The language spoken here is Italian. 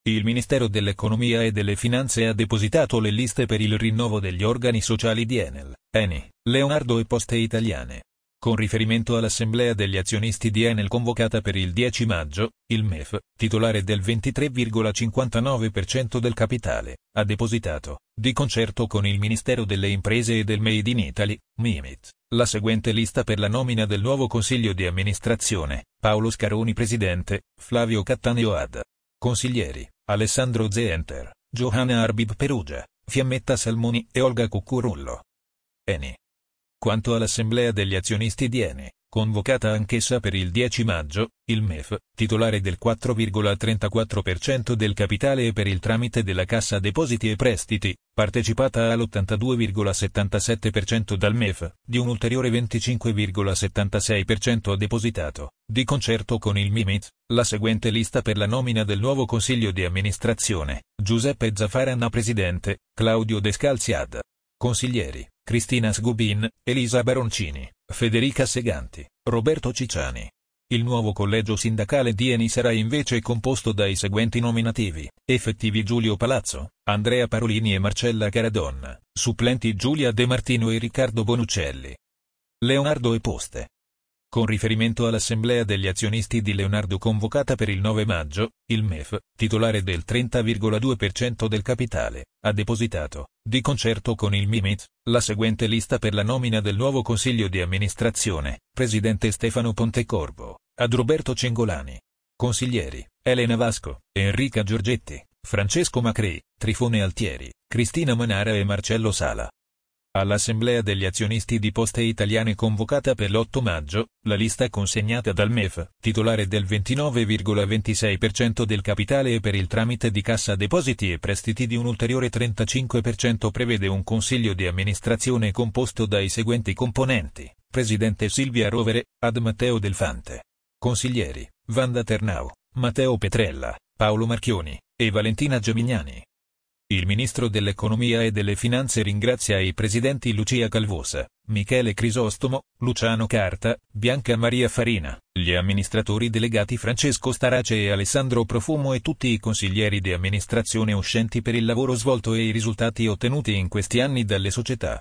Il Ministero dell'Economia e delle Finanze ha depositato le liste per il rinnovo degli organi sociali di Enel, Eni, Leonardo e Poste Italiane. Con riferimento all'assemblea degli azionisti di Enel convocata per il 10 maggio, il MEF, titolare del 23,59% del capitale, ha depositato, di concerto con il Ministero delle Imprese e del Made in Italy, MIMIT, la seguente lista per la nomina del nuovo Consiglio di amministrazione: Paolo Scaroni Presidente, Flavio Cattaneo AD. Consiglieri: Alessandro Zeenter, Johanna Arbib Perugia, Fiammetta Salmoni e Olga Cuccurullo. Eni. Quanto all'assemblea degli azionisti di Eni, convocata anch'essa per il 10 maggio, il MEF, titolare del 4,34% del capitale e per il tramite della Cassa Depositi e Prestiti, partecipata all'82,77% dal MEF, di un ulteriore 25,76% ha depositato, di concerto con il MIMIT, la seguente lista per la nomina del nuovo Consiglio di amministrazione: Giuseppe Zaffaran Presidente, Claudio Descalzi AD. Consiglieri: Cristina Sgubin, Elisa Baroncini, Federica Seganti, Roberto Cicciani. Il nuovo collegio sindacale di Eni sarà invece composto dai seguenti nominativi: effettivi Giulio Palazzo, Andrea Parolini e Marcella Caradonna, supplenti Giulia De Martino e Riccardo Bonuccelli. Leonardo e Poste. Con riferimento all'assemblea degli azionisti di Leonardo convocata per il 9 maggio, il MEF, titolare del 30,2% del capitale, ha depositato, di concerto con il MIMIT, la seguente lista per la nomina del nuovo Consiglio di amministrazione: Presidente Stefano Pontecorvo, ad Roberto Cengolani. Consiglieri: Elena Vasco, Enrica Giorgetti, Francesco Macrei, Trifone Altieri, Cristina Manara e Marcello Sala. All'assemblea degli azionisti di Poste Italiane convocata per l'8 maggio, la lista consegnata dal MEF, titolare del 29,26% del capitale e per il tramite di Cassa Depositi e Prestiti di un ulteriore 35%, prevede un consiglio di amministrazione composto dai seguenti componenti: Presidente Silvia Rovere, ad Matteo Delfante. Consiglieri: Wanda Ternau, Matteo Petrella, Paolo Marchioni e Valentina Gemignani. Il Ministro dell'Economia e delle Finanze ringrazia i presidenti Lucia Calvosa, Michele Crisostomo, Luciano Carta, Bianca Maria Farina, gli amministratori delegati Francesco Starace e Alessandro Profumo e tutti i consiglieri di amministrazione uscenti per il lavoro svolto e i risultati ottenuti in questi anni dalle società.